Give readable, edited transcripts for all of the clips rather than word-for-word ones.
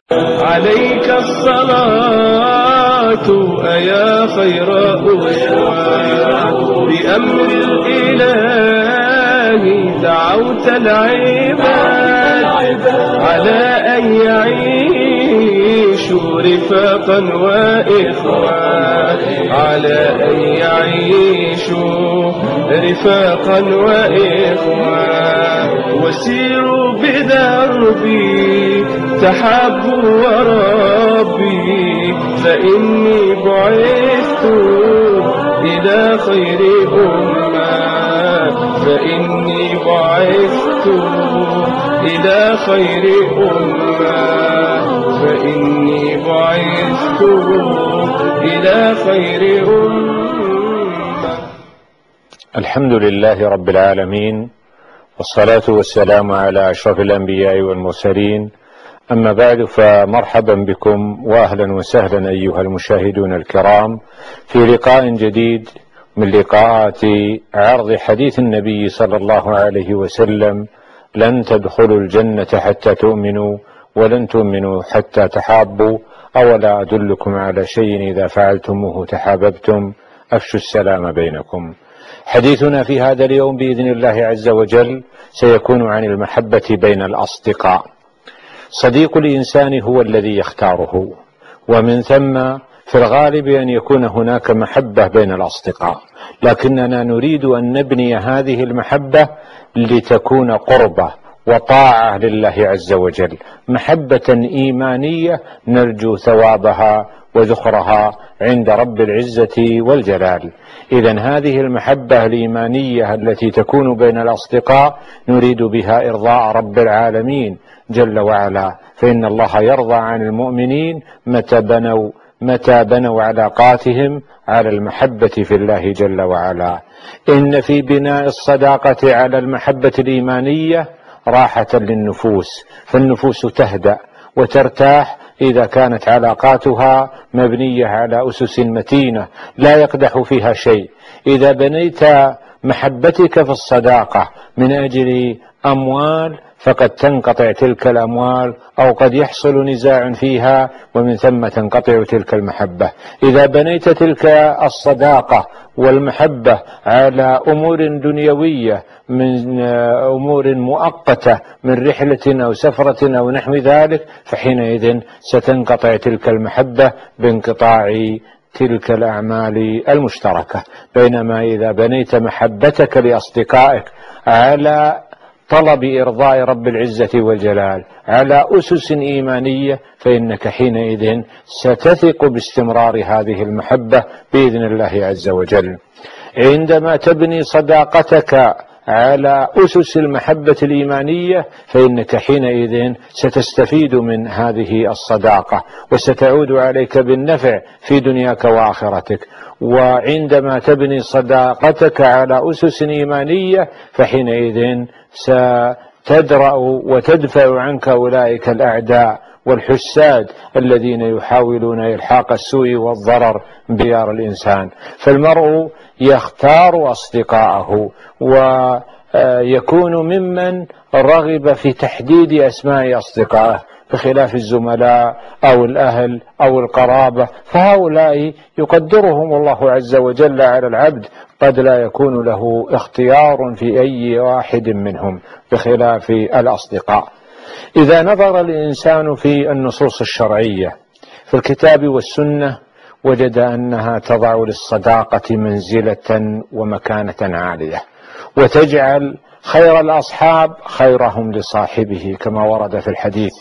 عليك الصلاة أيا خير أسوة، بأمر الإله دعوت العباد على أن يعيشوا رفاقا وإخوان، على أن يعيشوا رفاقا وإخوان، وسيروا بدربي تحابوا وربي، فإني بعثت إلى خير أمة، فإني بعثت إلى خير أمة، فإني بعثت إلى خير أمة. الحمد لله رب العالمين، والصلاة والسلام على أشرف الأنبياء والمرسلين، أما بعد، فمرحبا بكم وأهلا وسهلا أيها المشاهدون الكرام في لقاء جديد من لقاءات عرض حديث النبي صلى الله عليه وسلم: لن تدخلوا الجنة حتى تؤمنوا، ولن تؤمنوا حتى تحابوا، أولا أدلكم على شيء إذا فعلتموه تحاببتم، أفشوا السلام بينكم. حديثنا في هذا اليوم بإذن الله عز وجل سيكون عن المحبة بين الأصدقاء. صديق الإنسان هو الذي يختاره، ومن ثم في الغالب أن يكون هناك محبة بين الأصدقاء، لكننا نريد أن نبني هذه المحبة لتكون قربة وطاعة لله عز وجل، محبة إيمانية نرجو ثوابها وذخرها عند رب العزة والجلال. إذن هذه المحبة الإيمانية التي تكون بين الأصدقاء نريد بها إرضاء رب العالمين جل وعلا، فإن الله يرضى عن المؤمنين متى بنوا علاقاتهم على المحبة في الله جل وعلا. إن في بناء الصداقة على المحبة الإيمانية راحة للنفوس، فالنفوس تهدأ وترتاح إذا كانت علاقاتها مبنية على أسس متينة لا يقدح فيها شيء. إذا بنيت محبتك في الصداقة من أجل أموال فقد تنقطع تلك الأموال، أو قد يحصل نزاع فيها ومن ثم تنقطع تلك المحبة. إذا بنيت تلك الصداقة والمحبة على أمور دنيوية، من أمور مؤقتة من رحلة أو سفرة أو نحو ذلك، فحينئذ ستنقطع تلك المحبة بانقطاع تلك الأعمال المشتركة. بينما إذا بنيت محبتك لأصدقائك على طلب إرضاء رب العزة والجلال على أسس إيمانية، فإنك حينئذ ستثق باستمرار هذه المحبة بإذن الله عز وجل. عندما تبني صداقتك على أسس المحبة الإيمانية فإنك حينئذ ستستفيد من هذه الصداقة وستعود عليك بالنفع في دنياك وآخرتك. وعندما تبني صداقتك على أسس إيمانية فحينئذ ستدرأ وتدفع عنك أولئك الأعداء والحساد الذين يحاولون إلحاق السوء والضرر بديار الإنسان. فالمرء يختار أصدقاءه ويكون ممن رغب في تحديد أسماء أصدقائه، بخلاف الزملاء أو الأهل أو القرابة، فهؤلاء يقدرهم الله عز وجل على العبد، قد لا يكون له اختيار في أي واحد منهم، بخلاف الأصدقاء. إذا نظر الإنسان في النصوص الشرعية في الكتاب والسنة وجد أنها تضع للصداقة منزلة ومكانة عالية، وتجعل خير الأصحاب خيرهم لصاحبه كما ورد في الحديث،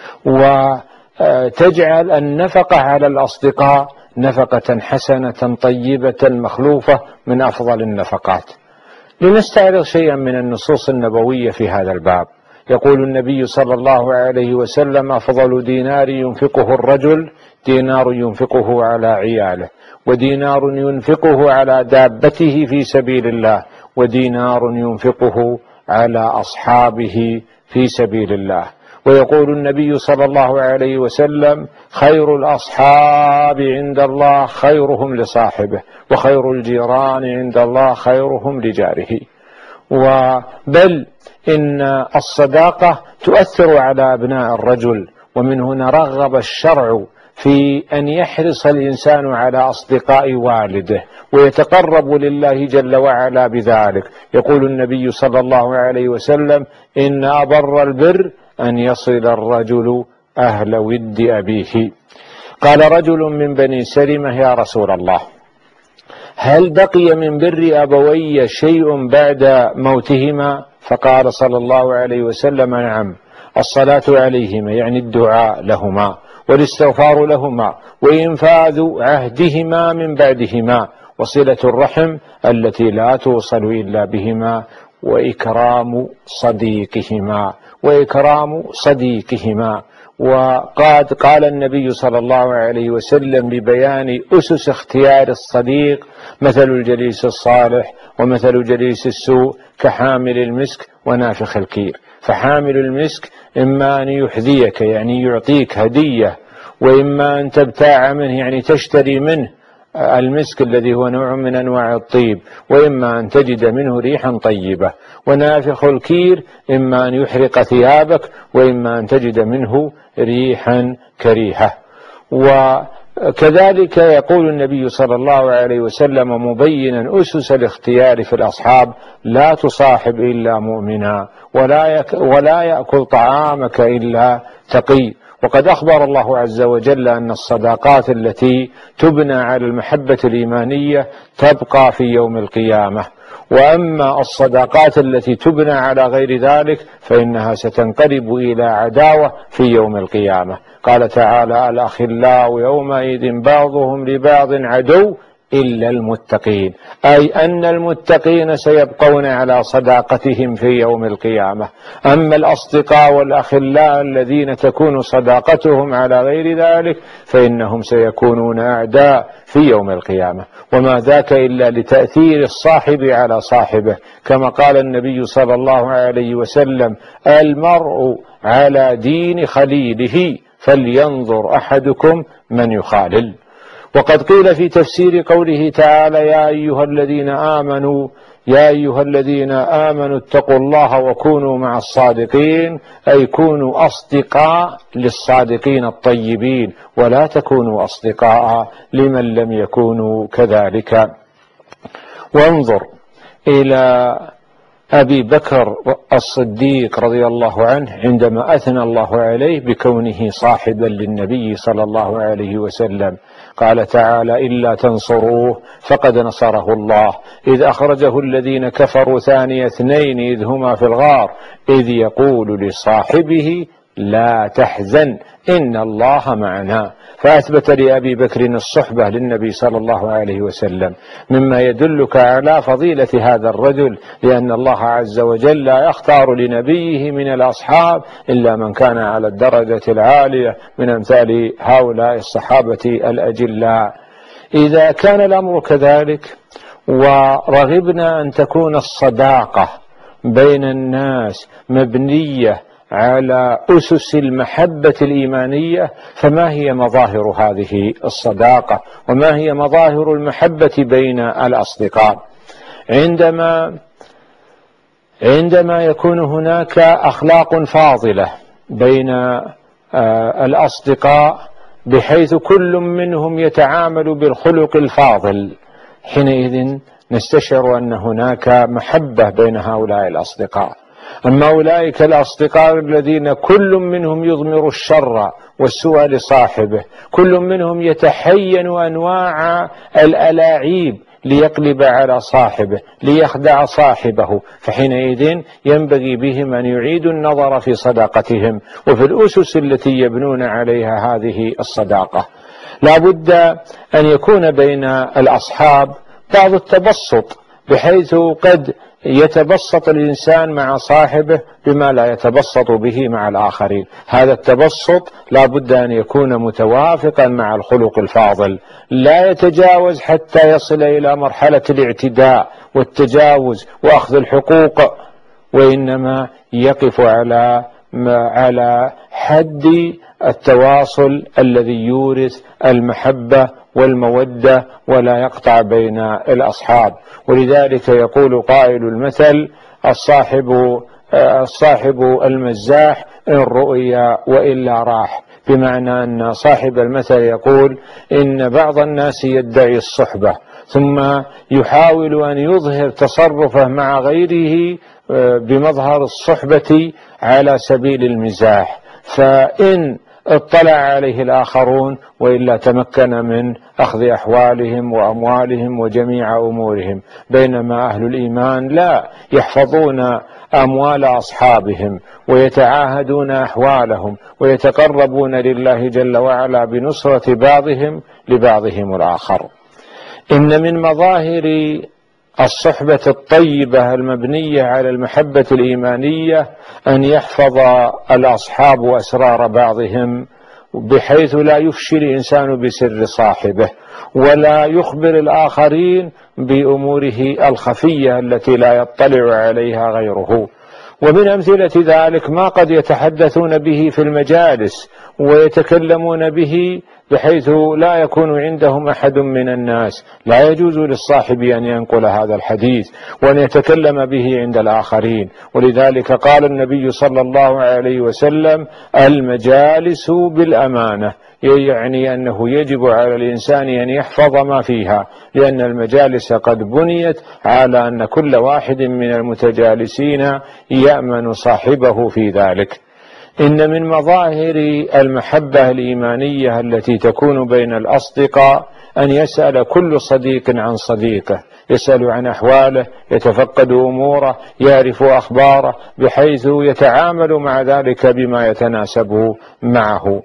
وتجعل النفقة على الأصدقاء نفقة حسنة طيبة مخلوفة من أفضل النفقات. لنستعرض شيئا من النصوص النبوية في هذا الباب. يقول النبي صلى الله عليه وسلم: أفضل دينار ينفقه الرجل دينار ينفقه على عياله، ودينار ينفقه على دابته في سبيل الله، ودينار ينفقه على أصحابه في سبيل الله. ويقول النبي صلى الله عليه وسلم: خير الأصحاب عند الله خيرهم لصاحبه، وخير الجيران عند الله خيرهم لجاره. بل إن الصداقة تؤثر على أبناء الرجل ومن هنا رغب الشرع في أن يحرص الإنسان على أصدقاء والده ويتقرب لله جل وعلا بذلك. يقول النبي صلى الله عليه وسلم: إن أبر البر أن يصل الرجل أهل ود أبيه. قال رجل من بني سلمة: يا رسول الله، هل بقي من بر أبوي شيء بعد موتهما؟ فقال صلى الله عليه وسلم: نعم، الصلاة عليهما، يعني الدعاء لهما، والاستغفار لهما، وإنفاذ عهدهما من بعدهما، وصلة الرحم التي لا توصل إلا بهما، وإكرام صديقهما. وقد قال النبي صلى الله عليه وسلم لبيان أسس اختيار الصديق: مثل الجليس الصالح ومثل جليس السوء كحامل المسك ونافخ الكير. فحامل المسك إما أن يحذيك، يعني يعطيك هدية، وإما أن تبتاع منه، يعني تشتري منه المسك الذي هو نوع من أنواع الطيب، وإما أن تجد منه ريحا طيبة. ونافخ الكير إما أن يحرق ثيابك، وإما أن تجد منه ريحا كريهة. وكذلك يقول النبي صلى الله عليه وسلم مبينا أسس الاختيار في الأصحاب: لا تصاحب إلا مؤمنا، ولا يأكل طعامك إلا تقي. وقد أخبر الله عز وجل أن الصداقات التي تبنى على المحبة الإيمانية تبقى في يوم القيامة، وأما الصداقات التي تبنى على غير ذلك فإنها ستنقلب إلى عداوة في يوم القيامة. قال تعالى: الأخلاء يومئذ بعضهم لبعض عدو إلا المتقين، أي أن المتقين سيبقون على صداقتهم في يوم القيامة. أما الأصدقاء والأخلاء الذين تكون صداقتهم على غير ذلك فإنهم سيكونون أعداء في يوم القيامة، وما ذاك إلا لتأثير الصاحب على صاحبه، كما قال النبي صلى الله عليه وسلم: المرء على دين خليله فلينظر أحدكم من يخالل. وقد قيل في تفسير قوله تعالى: يا أيها الذين آمنوا اتقوا الله وكونوا مع الصادقين، أي كونوا أصدقاء للصادقين الطيبين، ولا تكونوا أصدقاء لمن لم يكونوا كذلك. وانظر إلى أبي بكر الصديق رضي الله عنه عندما أثنى الله عليه بكونه صاحبا للنبي صلى الله عليه وسلم. قال تعالى: إلا تنصروه فقد نصره الله إذ أخرجه الذين كفروا ثاني اثنين إذ هما في الغار إذ يقول لصاحبه لا تحزن إن الله معنا. فأثبت لأبي بكر الصحبة للنبي صلى الله عليه وسلم، مما يدلك على فضيلة هذا الرجل، لأن الله عز وجل لا يختار لنبيه من الأصحاب إلا من كان على الدرجة العالية من أمثال هؤلاء الصحابة الأجلاء. إذا كان الأمر كذلك ورغبنا أن تكون الصداقة بين الناس مبنية على أسس المحبة الإيمانية، فما هي مظاهر هذه الصداقة وما هي مظاهر المحبة بين الأصدقاء؟ عندما يكون هناك أخلاق فاضلة بين الأصدقاء بحيث كل منهم يتعامل بالخلق الفاضل، حينئذ نستشعر أن هناك محبة بين هؤلاء الأصدقاء. أما أولئك الأصدقاء الذين كل منهم يضمر الشر والسوء لصاحبه، كل منهم يتحين أنواع الألاعيب ليقلب على صاحبه ليخدع صاحبه، فحينئذ ينبغي بهم أن يعيدوا النظر في صداقتهم وفي الأسس التي يبنون عليها هذه الصداقة. لا بد أن يكون بين الأصحاب بعض التبسط، بحيث قد يتبسط الإنسان مع صاحبه بما لا يتبسط به مع الآخرين. هذا التبسط لا بد أن يكون متوافقا مع الخلق الفاضل، لا يتجاوز حتى يصل إلى مرحلة الاعتداء والتجاوز وأخذ الحقوق، وإنما يقف على حد التواصل الذي يورث المحبة والمودة ولا يقطع بين الأصحاب. ولذلك يقول قائل المثل: الصاحب المزاح إن رؤي وإلا راح، بمعنى أن صاحب المثل يقول إن بعض الناس يدعي الصحبة ثم يحاول أن يظهر تصرفه مع غيره بمظهر الصحبة على سبيل المزاح، فإن اطلع عليه الآخرون وإلا تمكن من أخذ أحوالهم وأموالهم وجميع أمورهم، بينما أهل الإيمان لا، يحفظون أموال أصحابهم ويتعاهدون أحوالهم ويتقربون لله جل وعلا بنصرة بعضهم لبعضهم الآخر. إن من مظاهر الصحبة الطيبة المبنية على المحبة الإيمانية أن يحفظ الأصحاب أسرار بعضهم، بحيث لا يفشي الإنسان بسر صاحبه ولا يخبر الآخرين بأموره الخفية التي لا يطلع عليها غيره. ومن أمثلة ذلك ما قد يتحدثون به في المجالس ويتكلمون به بحيث لا يكون عندهم أحد من الناس، لا يجوز للصاحب أن ينقل هذا الحديث وأن يتكلم به عند الآخرين. ولذلك قال النبي صلى الله عليه وسلم: المجالس بالأمانة، يعني أنه يجب على الإنسان أن يحفظ ما فيها، لأن المجالس قد بنيت على أن كل واحد من المتجالسين يأمن صاحبه في ذلك. إن من مظاهر المحبة الإيمانية التي تكون بين الأصدقاء أن يسأل كل صديق عن صديقه، يسأل عن أحواله، يتفقد أموره، يعرف أخباره، بحيث يتعامل مع ذلك بما يتناسب معه.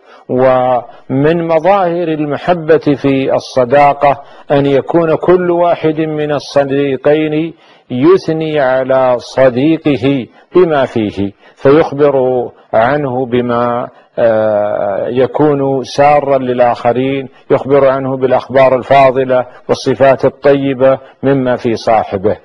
ومن مظاهر المحبة في الصداقة أن يكون كل واحد من الصديقين يثني على صديقه بما فيه، فيخبر عنه بما يكون سارا للآخرين، يخبر عنه بالأخبار الفاضلة والصفات الطيبة مما في صاحبه،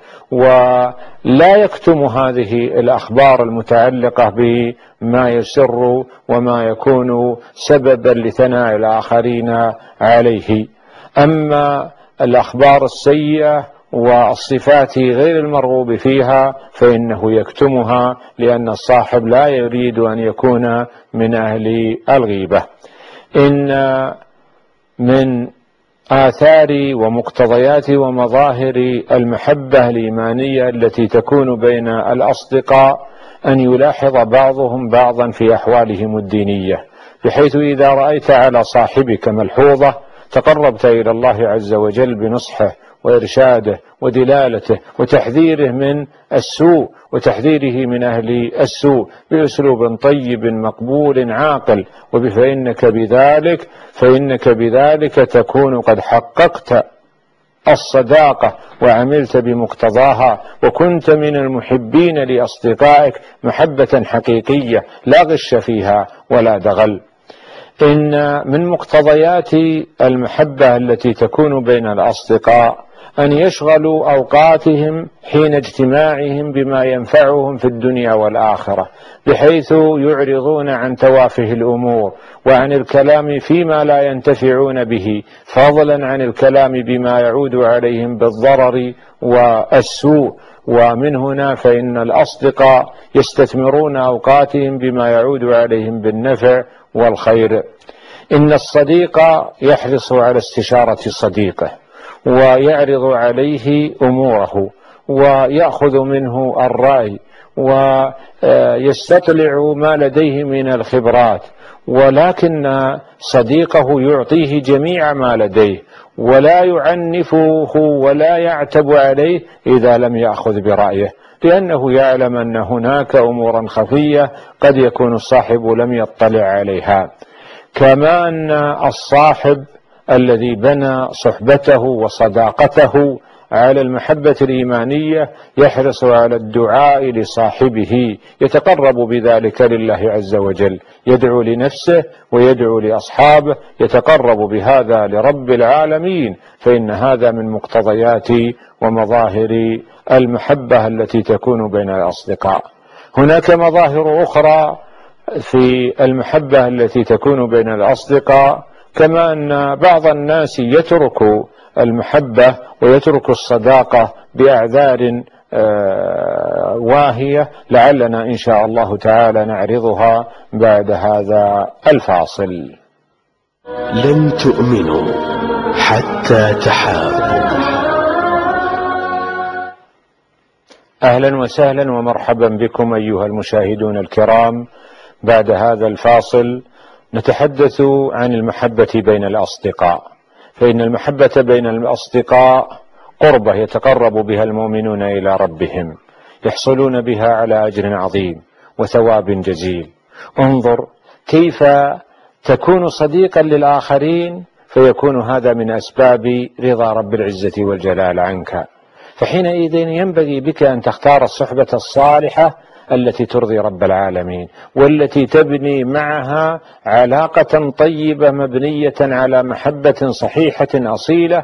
ولا يكتم هذه الأخبار المتعلقة بما يسر وما يكون سببا لثناء الآخرين عليه. أما الأخبار السيئة والصفات غير المرغوب فيها فإنه يكتمها، لأن الصاحب لا يريد أن يكون من أهل الغيبة. إن من آثار ومقتضيات ومظاهر المحبة الإيمانية التي تكون بين الأصدقاء أن يلاحظ بعضهم بعضا في أحوالهم الدينية، بحيث إذا رأيت على صاحبك ملحوظة تقربت إلى الله عز وجل بنصحه وإرشاده ودلالته وتحذيره من السوء وتحذيره من أهل السوء بأسلوب طيب مقبول عاقل، فإنك بذلك تكون قد حققت الصداقة وعملت بمقتضاها، وكنت من المحبين لأصدقائك محبة حقيقية لا غش فيها ولا دغل. إن من مقتضيات المحبة التي تكون بين الأصدقاء أن يشغلوا أوقاتهم حين اجتماعهم بما ينفعهم في الدنيا والآخرة، بحيث يعرضون عن توافه الأمور وعن الكلام فيما لا ينتفعون به، فضلا عن الكلام بما يعود عليهم بالضرر والسوء. ومن هنا فإن الأصدقاء يستثمرون أوقاتهم بما يعود عليهم بالنفع والخير. إن الصديق يحرص على استشارة صديقه ويعرض عليه أموره ويأخذ منه الرأي ويستطلع ما لديه من الخبرات، ولكن صديقه يعطيه جميع ما لديه ولا يعنفه ولا يعتب عليه إذا لم يأخذ برأيه، لأنه يعلم أن هناك أمورا خفية قد يكون الصاحب لم يطلع عليها. كما أن الصاحب الذي بنى صحبته وصداقته على المحبة الإيمانية يحرص على الدعاء لصاحبه، يتقرب بذلك لله عز وجل، يدعو لنفسه ويدعو لأصحابه، يتقرب بهذا لرب العالمين، فإن هذا من مقتضيات ومظاهر المحبة التي تكون بين الأصدقاء. هناك مظاهر أخرى في المحبة التي تكون بين الأصدقاء، كما أن بعض الناس يترك المحبة ويترك الصداقة بأعذار واهية، لعلنا إن شاء الله تعالى نعرضها بعد هذا الفاصل. لن تؤمنوا حتى تحابوا. أهلا وسهلا ومرحبا بكم أيها المشاهدون الكرام. بعد هذا الفاصل نتحدث عن المحبة بين الأصدقاء، فإن المحبة بين الأصدقاء قربة يتقرب بها المؤمنون إلى ربهم، يحصلون بها على أجر عظيم وثواب جزيل. انظر كيف تكون صديقا للآخرين فيكون هذا من أسباب رضا رب العزة والجلال عنك، فحينئذ ينبغي بك أن تختار الصحبة الصالحة التي ترضي رب العالمين، والتي تبني معها علاقة طيبة مبنية على محبة صحيحة أصيلة،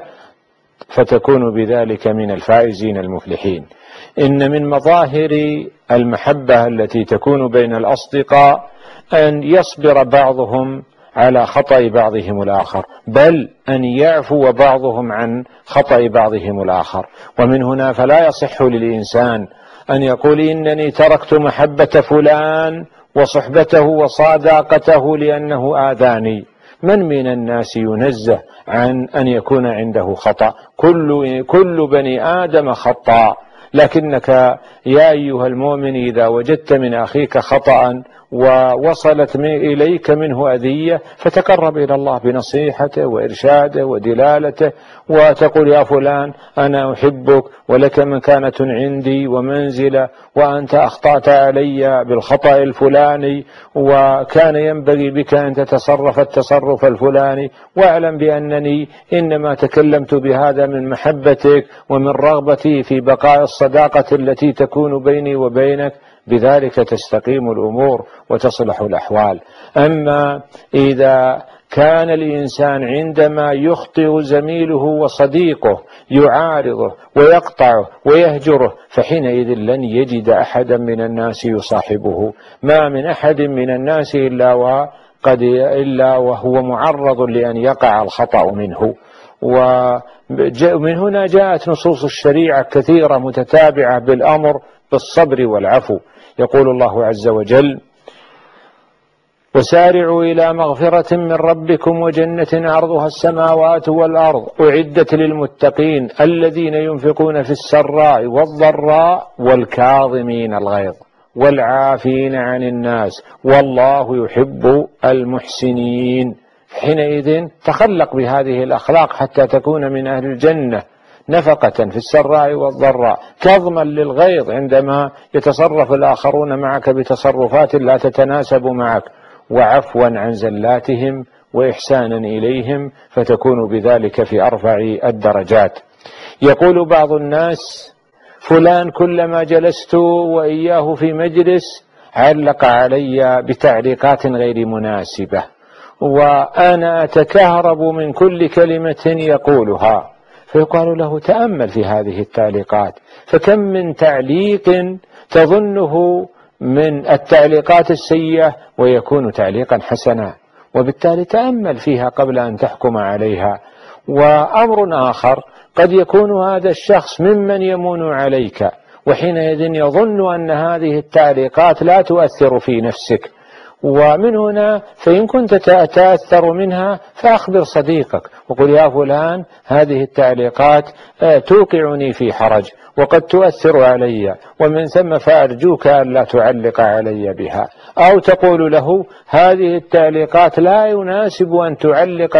فتكون بذلك من الفائزين المفلحين. إن من مظاهر المحبة التي تكون بين الأصدقاء أن يصبر بعضهم على خطأ بعضهم الآخر، بل أن يعفو بعضهم عن خطأ بعضهم الآخر. ومن هنا فلا يصح للإنسان أن يقول إنني تركت محبة فلان وصحبته وصداقته لأنه آذاني. من الناس ينزه عن أن يكون عنده خطأ؟ كل بني آدم خطاء، لكنك يا أيها المؤمن إذا وجدت من أخيك خطأ ووصلت إليك منه أذية فتقرب إلى الله بنصيحته وإرشاده ودلالته، وتقول يا فلان أنا أحبك ولك مكانة عندي ومنزلة، وأنت أخطأت علي بالخطأ الفلاني، وكان ينبغي بك أن تتصرف التصرف الفلاني، واعلم بأنني إنما تكلمت بهذا من محبتك ومن رغبتي في بقاء الصداقة التي تكون بيني وبينك، بذلك تستقيم الأمور وتصلح الأحوال. أما إذا كان الإنسان عندما يخطئ زميله وصديقه يعارضه ويقطعه ويهجره، فحينئذ لن يجد أحدا من الناس يصاحبه. ما من أحد من الناس إلا وهو معرض لأن يقع الخطأ منه. ومن هنا جاءت نصوص الشريعة كثيرة متتابعة بالأمر بالصبر والعفو. يقول الله عز وجل: وسارعوا إلى مغفرة من ربكم وجنة عرضها السماوات والأرض أعدت للمتقين الذين ينفقون في السراء والضراء والكاظمين الغيظ والعافين عن الناس والله يحب المحسنين. حينئذ تخلق بهذه الأخلاق حتى تكون من أهل الجنة، نفقة في السراء والضراء، كظما للغيظ عندما يتصرف الآخرون معك بتصرفات لا تتناسب معك، وعفوا عن زلاتهم وإحسانا إليهم، فتكون بذلك في أرفع الدرجات. يقول بعض الناس: فلان كلما جلست وإياه في مجلس علق علي بتعليقات غير مناسبة، وأنا أتكهرب من كل كلمة يقولها. فيقال له: تأمل في هذه التعليقات، فكم من تعليق تظنه من التعليقات السيئة ويكون تعليقا حسنا، وبالتالي تأمل فيها قبل أن تحكم عليها. وأمر آخر: قد يكون هذا الشخص ممن يمون عليك، وحينئذ يظن أن هذه التعليقات لا تؤثر في نفسك، ومن هنا فإن كنت تتأثر منها فأخبر صديقك وقل: يا فلان هذه التعليقات توقعني في حرج وقد تؤثر علي، ومن ثم فأرجوك أن لا تعلق علي بها. أو تقول له: هذه التعليقات لا يناسب أن تعلق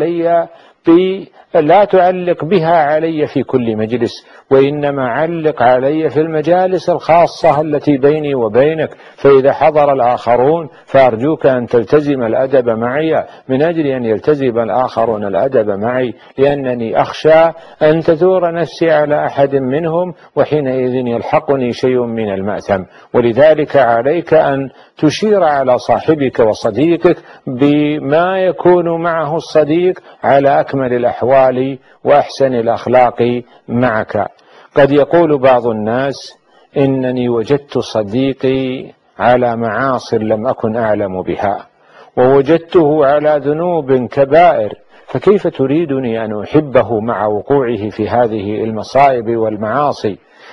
لا تعلق بها علي في كل مجلس، وإنما علق علي في المجالس الخاصة التي بيني وبينك، فإذا حضر الآخرون فأرجوك أن تلتزم الأدب معي من أجل أن يلتزم الآخرون الأدب معي، لأنني أخشى أن تثور نفسي على أحد منهم وحينئذ يلحقني شيء من المأثم. ولذلك عليك أن تشير على صاحبك وصديقك بما يكون معه الصديق على أكمل الأحوال وأحسن الأخلاق معك. قد يقول بعض الناس: إنني وجدت صديقي على معاصي لم أكن أعلم بها، ووجدته على ذنوب كبائر، فكيف تريدني أن أحبه مع وقوعه في هذه المصائب والمعاصي؟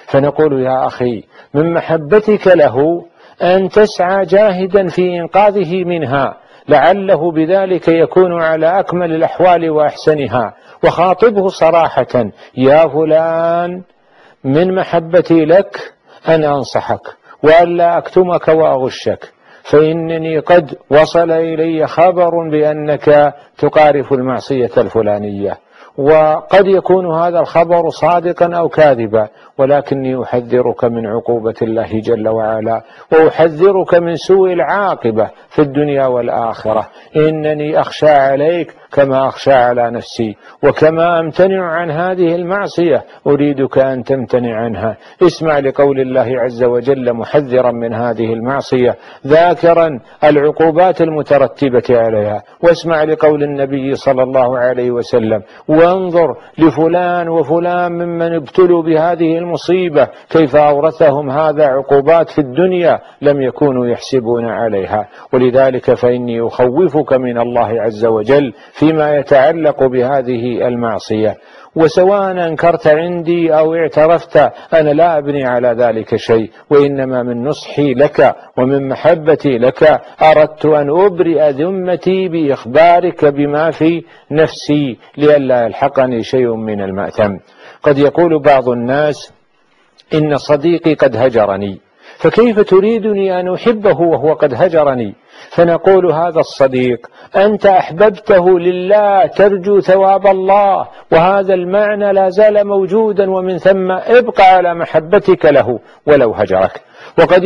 فنقول يا أخي من محبتك له أن تسعى جاهدا في إنقاذه منها، لعله بذلك يكون على أكمل الأحوال وأحسنها. وخاطبه صراحة: يا فلان، من محبتي لك أن أنصحك وألا أكتمك وأغشك، فإنني قد وصل إلي خبر بأنك تقارف المعصية الفلانية، وقد يكون هذا الخبر صادقا أو كاذبا، ولكني أحذرك من عقوبة الله جل وعلا، وأحذرك من سوء العاقبة في الدنيا والآخرة. إنني أخشى عليك كما أخشى على نفسي، وكما أمتنع عن هذه المعصية أريدك أن تمتنع عنها. اسمع لقول الله عز وجل محذرا من هذه المعصية، ذاكرا العقوبات المترتبة عليها، واسمع لقول النبي صلى الله عليه وسلم: وانظر لفلان وفلان ممن ابتلوا بهذه المصيبة كيف أورثهم هذا عقوبات في الدنيا لم يكونوا يحسبون عليها. ولذلك فإني أخوفك من الله عز وجل فيما يتعلق بهذه المعصية. وسواء أنكرت عندي أو اعترفت، أنا لا أبني على ذلك شيء، وإنما من نصحي لك ومن محبتي لك أردت أن أبرئ ذمتي بإخبارك بما في نفسي لئلا يلحقني شيء من المأثم. قد يقول بعض الناس: إن صديقي قد هجرني، فكيف تريدني أن أحبه وهو قد هجرني؟ فنقول: هذا الصديق أنت أحببته لله ترجو ثواب الله، وهذا المعنى لا زال موجودا، ومن ثم ابقى على محبتك له ولو هجرك. وقد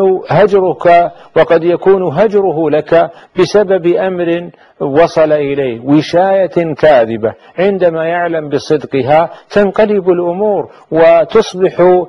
يكون هجره لك بسبب أمر وصل إليه، وشاية كاذبة، عندما يعلم بصدقها تنقلب الأمور وتصبح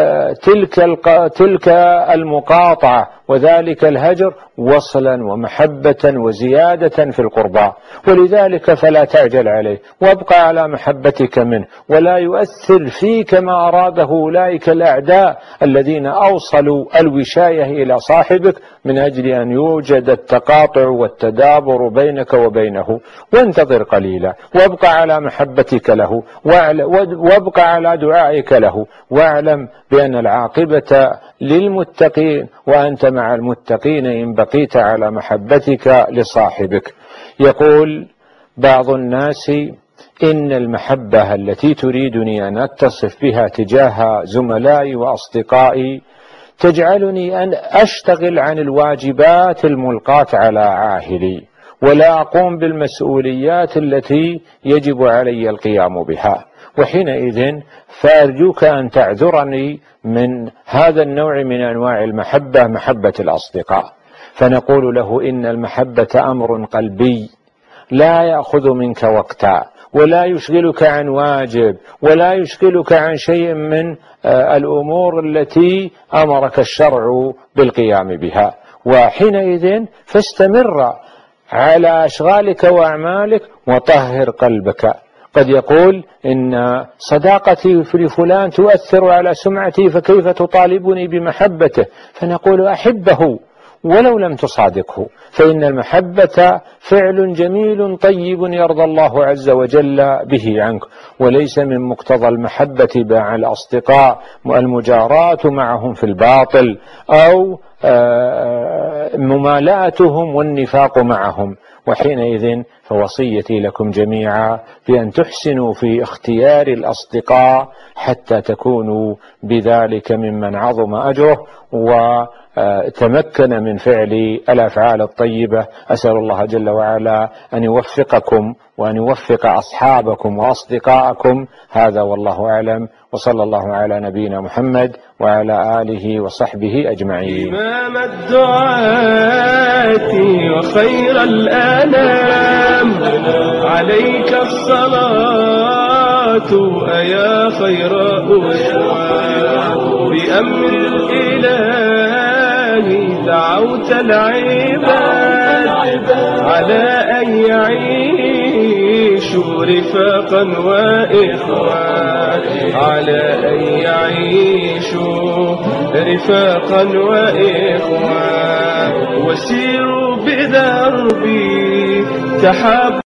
تلك المقاطعة وذلك الهجر وصلا ومحبة وزيادة في القربى. ولذلك فلا تعجل عليه، وابقى على محبتك منه، ولا يؤثر فيك ما أراده أولئك الأعداء الذين أوصلوا الوشاية إلى صاحبك من أجل أن يوجد التقاطع والتدابر بينك وبينه. وانتظر قليلا، وابقى على محبتك له، وابقى على دعائك له، واعلم بأن العاقبة للمتقين، وأنت مع المتقين إن بقيت على محبتك لصاحبك. يقول بعض الناس: إن المحبة التي تريدني أن أتصف بها تجاه زملائي وأصدقائي تجعلني أن أشتغل عن الواجبات الملقاة على عاهلي، ولا أقوم بالمسؤوليات التي يجب علي القيام بها. وحينئذ فأرجوك أن تعذرني من هذا النوع من أنواع المحبة، محبة الأصدقاء. فنقول له: إن المحبة أمر قلبي لا يأخذ منك وقتا، ولا يشغلك عن واجب، ولا يشغلك عن شيء من الأمور التي أمرك الشرع بالقيام بها. وحينئذ فاستمر على أشغالك وأعمالك وطهر قلبك. قد يقول: إن صداقتي لفلان تؤثر على سمعتي، فكيف تطالبني بمحبته؟ فنقول: أحبه ولو لم تصادقه، فإن المحبة فعل جميل طيب يرضى الله عز وجل به عنك. وليس من مقتضى المحبة مع الأصدقاء المجاراة معهم في الباطل أو ممالاتهم والنفاق معهم. وحينئذ فوصيتي لكم جميعا بأن تحسنوا في اختيار الأصدقاء حتى تكونوا بذلك ممن عظم أجره وتمكن من فعل الأفعال الطيبة. أسأل الله جل وعلا أن يوفقكم وأن يوفق أصحابكم وأصدقاءكم. هذا والله أعلم، وصلى الله على نبينا محمد وعلى آله وصحبه أجمعين. إمام الدعاة وخير الأنام، عليك الصلاة أيا خير أسوة، بأمر الإله دعوت العباد على أن يعيشوا رفاقا وإخوان، على أن يعيشوا رفاقا وإخوان، وسيروا بدربي تحب